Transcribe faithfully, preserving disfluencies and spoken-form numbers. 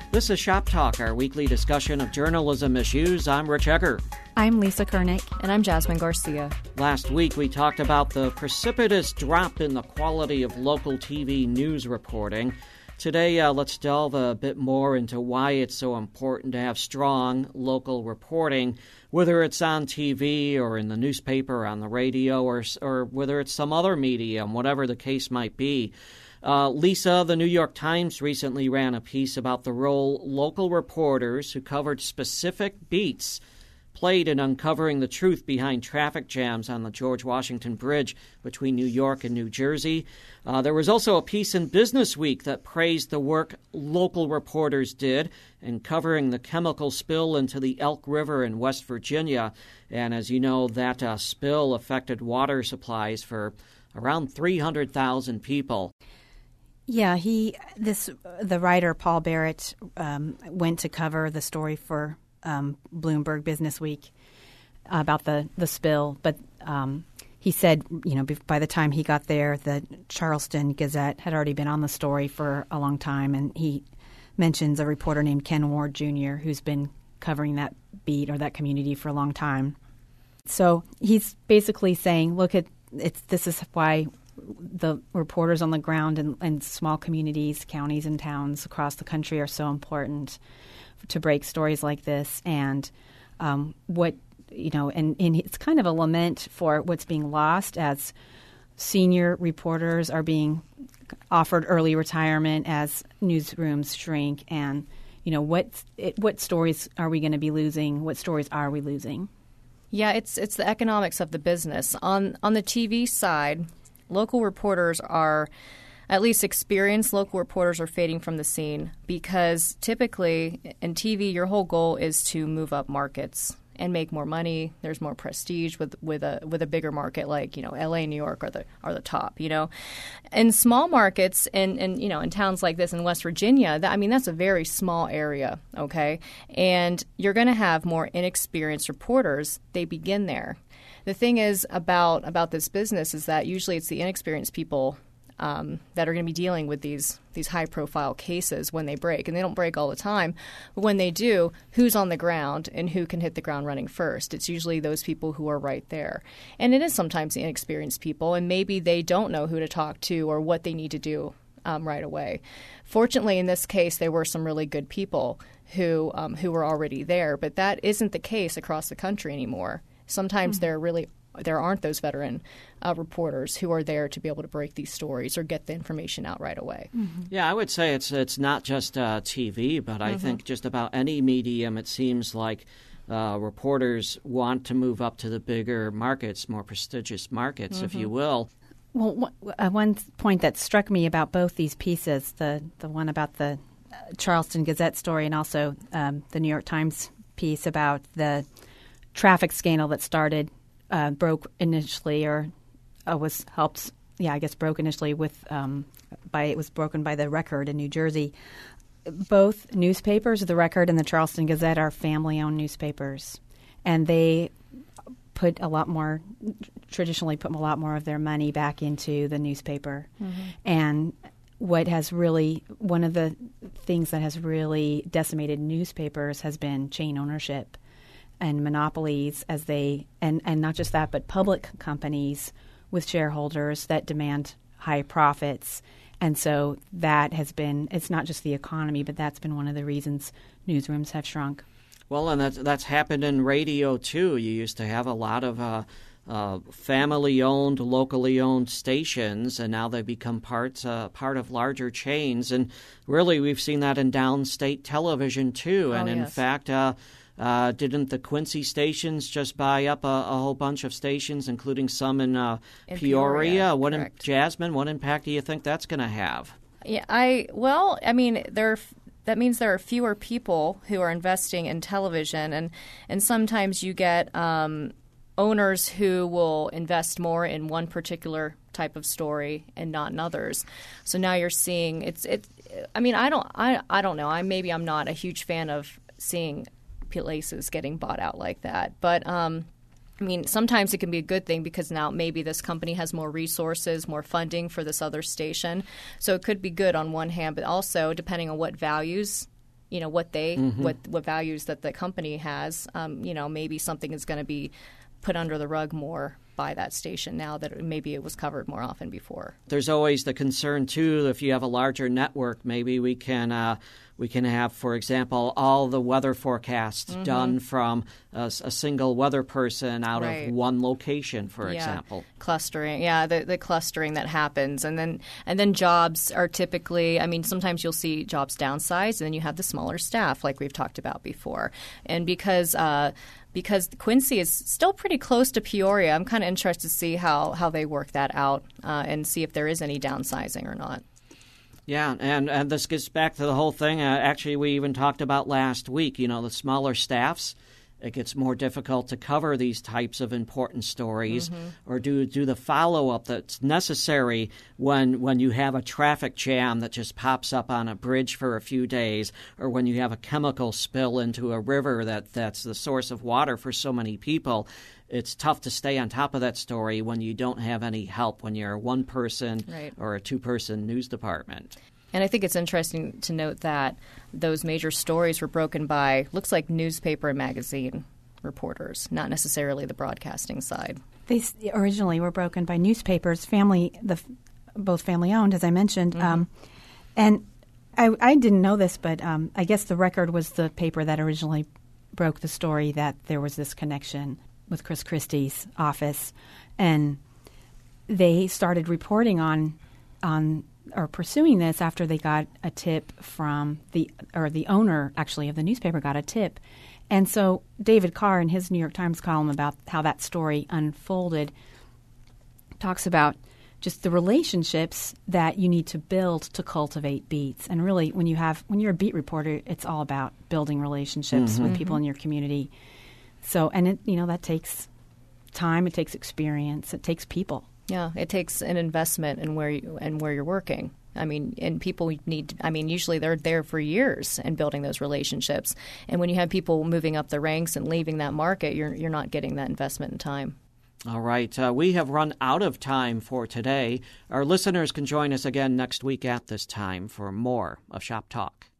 This is Shop Talk, our weekly discussion of journalism issues. I'm Rich Egger. I'm Lisa Kernick. And I'm Jasmine Garcia. Last week, we talked about the precipitous drop in the quality of local T V news reporting. Today, uh, let's delve a bit more into why it's so important to have strong local reporting, whether it's on T V or in the newspaper, on the radio, or, or whether it's some other medium, whatever the case might be. Uh, Lisa, the New York Times recently ran a piece about the role local reporters who covered specific beats played in uncovering the truth behind traffic jams on the George Washington Bridge between New York and New Jersey. Uh, there was also a piece in Business Week that praised the work local reporters did in covering the chemical spill into the Elk River in West Virginia. And as you know, that uh, spill affected water supplies for around three hundred thousand people. Yeah, he this the writer Paul Barrett um, went to cover the story for um, Bloomberg Business Week about the, the spill, but um, he said, you know, by the time he got there, the Charleston Gazette had already been on the story for a long time, and he mentions a reporter named Ken Ward Junior who's been covering that beat or that community for a long time. So he's basically saying, look, at it's this is why the reporters on the ground in, in small communities, counties, and towns across the country are so important to break stories like this. And um, what, you know, and, and it's kind of a lament for what's being lost as senior reporters are being offered early retirement as newsrooms shrink. And, you know, what, it, what stories are we going to be losing? What stories are we losing? Yeah, it's it's the economics of the business. On on the T V side, local reporters are, at least experienced local reporters are fading from the scene because typically in T V, your whole goal is to move up markets and make more money. There's more prestige with with a with a bigger market like, you know, L A, New York are the are the top, you know. In small markets and, and you know, in towns like this in West Virginia, that, I mean, that's a very small area, okay? And you're going to have more inexperienced reporters. They begin there. The thing is about about this business is that usually it's the inexperienced people um, that are going to be dealing with these these high-profile cases when they break. And they don't break all the time. But when they do, who's on the ground and who can hit the ground running first? It's usually those people who are right there. And it is sometimes the inexperienced people, and maybe they don't know who to talk to or what they need to do um, right away. Fortunately, in this case, there were some really good people who um, who were already there. But that isn't the case across the country anymore. Sometimes mm-hmm. there really there aren't those veteran uh, reporters who are there to be able to break these stories or get the information out right away. Mm-hmm. Yeah, I would say it's it's not just uh, T V, but I mm-hmm. think just about any medium, it seems like uh, reporters want to move up to the bigger markets, more prestigious markets, mm-hmm. if you will. Well, uh, one point that struck me about both these pieces, the, the one about the uh, Charleston Gazette story and also um, the New York Times piece about the traffic scandal that started, uh, broke initially, or uh, was helped, yeah, I guess broke initially with, um, by it was broken by the Record in New Jersey. Both newspapers, the Record and the Charleston Gazette, are family-owned newspapers, and they put a lot more, traditionally put a lot more of their money back into the newspaper. Mm-hmm. And what has really, one of the things that has really decimated newspapers has been chain ownership and monopolies as they, and, and not just that, but public companies with shareholders that demand high profits. And so that has been, it's not just the economy, but that's been one of the reasons newsrooms have shrunk. Well, and that's, that's happened in radio, too. You used to have a lot of uh, uh, family-owned, locally owned stations, and now they've become parts, uh, part of larger chains. And really, we've seen that in downstate television, too. And oh, in yes. fact, uh, Uh, didn't the Quincy stations just buy up a, a whole bunch of stations, including some in, uh, in Peoria? Peoria What in, correct. Jasmine, what impact do you think that's going to have? Yeah, I well, I mean, there that means there are fewer people who are investing in television, and and sometimes you get um, owners who will invest more in one particular type of story and not in others. So now you're seeing it's it. I mean, I don't I I don't know. I maybe I'm not a huge fan of seeing places getting bought out like that. But, um, I mean, sometimes it can be a good thing because now maybe this company has more resources, more funding for this other station. So it could be good on one hand, but also depending on what values you know, what they mm-hmm. what what values that the company has. Um, you know, maybe something is going to be put under the rug more by that station now that maybe it was covered more often before. There's always the concern, too, if you have a larger network, maybe we can uh, we can have, for example, all the weather forecasts mm-hmm. done from a, a single weather person out right. of one location, for yeah. example. Clustering, yeah, the, the clustering that happens. And then and then jobs are typically, I mean, sometimes you'll see jobs downsized, and then you have the smaller staff, like we've talked about before. And because uh, because Quincy is still pretty close to Peoria, I'm kind of interested to see how, how they work that out uh, and see if there is any downsizing or not. Yeah, and, and this gets back to the whole thing. Uh, actually, we even talked about last week, you know, the smaller staffs. It gets more difficult to cover these types of important stories mm-hmm. or do do the follow-up that's necessary when when you have a traffic jam that just pops up on a bridge for a few days, or when you have a chemical spill into a river that, that's the source of water for so many people. It's tough to stay on top of that story when you don't have any help, when you're a one-person right. or a two-person news department. And I think it's interesting to note that those major stories were broken by, looks like newspaper and magazine reporters, not necessarily the broadcasting side. They originally were broken by newspapers, family, the both family-owned, as I mentioned. Mm-hmm. Um, and I, I didn't know this, but um, I guess the Record was the paper that originally broke the story that there was this connection with Chris Christie's office. And they started reporting on on or pursuing this after they got a tip from the or the owner actually of the newspaper got a tip. And so David Carr in his New York Times column about how that story unfolded talks about just the relationships that you need to build to cultivate beats. And really when you have when you're a beat reporter, it's all about building relationships mm-hmm. with people in your community. So and it you know that takes time, it takes experience, it takes people. Yeah, it takes an investment in where you, and where you're working. I mean, and people need, I mean, usually they're there for years and building those relationships. And when you have people moving up the ranks and leaving that market, you're you're not getting that investment in time. All right. Uh, we have run out of time for today. Our listeners can join us again next week at this time for more of Shop Talk.